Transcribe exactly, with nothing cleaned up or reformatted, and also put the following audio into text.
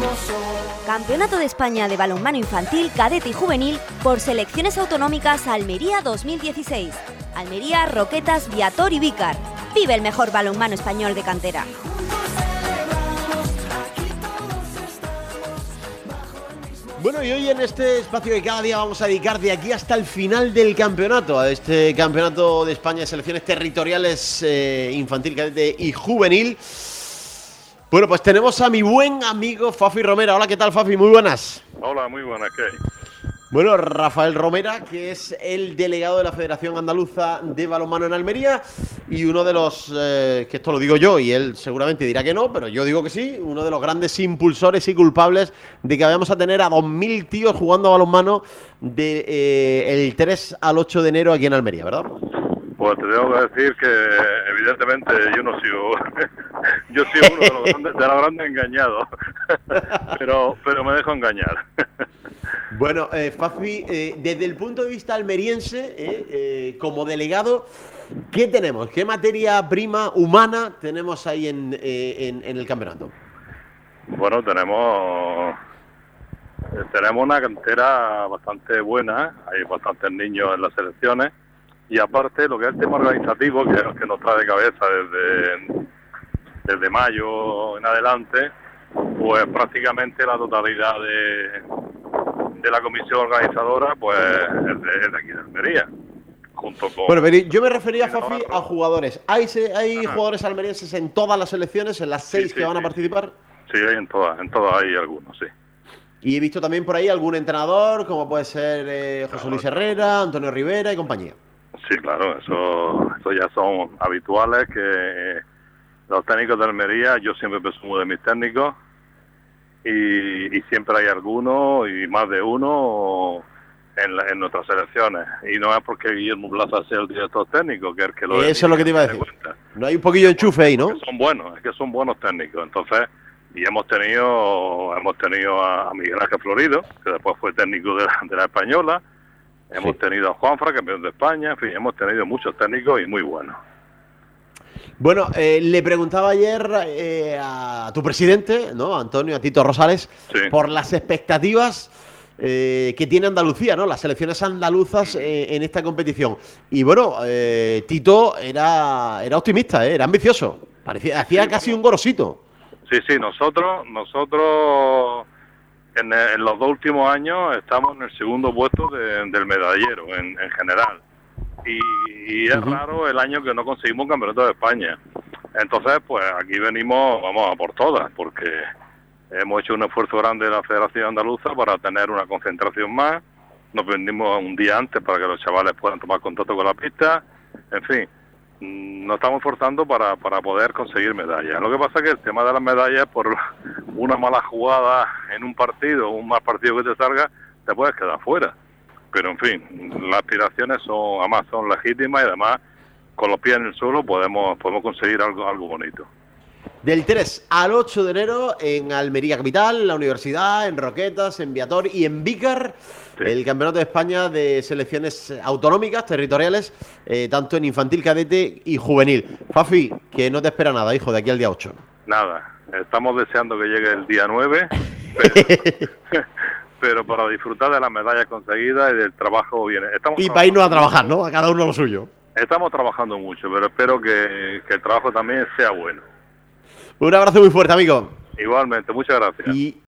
Campeonato de España de balonmano infantil, cadete y juvenil por selecciones autonómicas Almería dos mil dieciséis. Almería, Roquetas, Viator y Vícar. Vive el mejor balonmano español de cantera. Bueno, y hoy en este espacio que cada día vamos a dedicar de aquí hasta el final del campeonato, a este campeonato de España de selecciones territoriales eh, infantil, cadete y juvenil. Bueno, pues tenemos a mi buen amigo Fafi Romera. Hola, ¿qué tal, Fafi? Muy buenas. Hola, muy buenas, ¿qué hay? Bueno, Rafael Romera, que es el delegado de la Federación Andaluza de Balonmano en Almería y uno de los, eh, que esto lo digo yo y él seguramente dirá que no, pero yo digo que sí, uno de los grandes impulsores y culpables de que vayamos a tener a dos mil tíos jugando a balonmano de, eh, el tres al ocho de enero aquí en Almería, ¿verdad? Pues te tengo que decir que evidentemente yo no sigo, yo soy uno de los grandes, de los grandes engañados, pero, pero me dejo engañar. Bueno, eh, Fafi, eh, desde el punto de vista almeriense, eh, eh, como delegado, ¿qué tenemos? ¿Qué materia prima humana tenemos ahí en, eh, en, en el campeonato? Bueno, tenemos tenemos una cantera bastante buena, hay bastantes niños en las selecciones y aparte lo que es el tema organizativo, que es lo que nos trae de cabeza desde, desde mayo en adelante, pues prácticamente la totalidad de... de la comisión organizadora, pues es de, es de aquí de Almería, junto con... Bueno, pero yo me refería, Fafi, a jugadores. ¿Hay, hay jugadores almerienses en todas las selecciones, en las seis sí, sí, que van sí. a participar? Sí, hay en todas, en todas hay algunos, sí. Y he visto también por ahí algún entrenador, como puede ser eh, José Luis Herrera, Antonio Rivera y compañía. Sí, claro, eso, eso ya son habituales, que los técnicos de Almería, yo siempre presumo de mis técnicos, Y, y siempre hay alguno y más de uno en, la, en nuestras selecciones, y no es porque Guillermo Plaza sea el director técnico, que es el que lo eso es lo que te iba a decir. No hay un poquillo de enchufe ahí, ¿no? Es que son buenos, es que son buenos técnicos. Entonces, y hemos tenido hemos tenido a, a Miguel Ángel Florido, que después fue técnico de la, de la Española, hemos sí. tenido a Juanfra, campeón de España, en fin, hemos tenido muchos técnicos y muy buenos. Bueno, eh, le preguntaba ayer eh, a tu presidente, ¿no? Antonio, a Tito Rosales, sí. por las expectativas eh, que tiene Andalucía, ¿no? Las selecciones andaluzas eh, en esta competición. Y bueno, eh, Tito era, era optimista, ¿eh? Era ambicioso. Parecía, hacía sí, casi bueno. un gorosito. Sí, sí, nosotros, nosotros en, en los dos últimos años estamos en el segundo puesto de, del medallero en, en general. Y, y es uh-huh. raro el año que no conseguimos un campeonato de España. Entonces, pues aquí venimos, vamos a por todas, porque hemos hecho un esfuerzo grande de la Federación Andaluza para tener una concentración más. Nos vendimos un día antes para que los chavales puedan tomar contacto con la pista. En fin, nos estamos esforzando para, para poder conseguir medallas. Lo que pasa es que el tema de las medallas, por una mala jugada en un partido, un mal partido que te salga, te puedes quedar fuera. Pero en fin, las aspiraciones son, además son legítimas y además con los pies en el suelo podemos podemos conseguir algo algo bonito. Del tres al ocho de enero en Almería Capital, en la Universidad, en Roquetas, en Viator y en Vícar, sí. el Campeonato de España de selecciones autonómicas, territoriales, eh, tanto en infantil, cadete y juvenil. Fafi, que no te espera nada, hijo, de aquí al día ocho. Nada, estamos deseando que llegue el día nueve, pero... pero para disfrutar de las medallas conseguidas y del trabajo bien. Estamos y para irnos a trabajar, ¿no? A cada uno lo suyo. Estamos trabajando mucho, pero espero que, que el trabajo también sea bueno. Un abrazo muy fuerte, amigo. Igualmente, muchas gracias. Y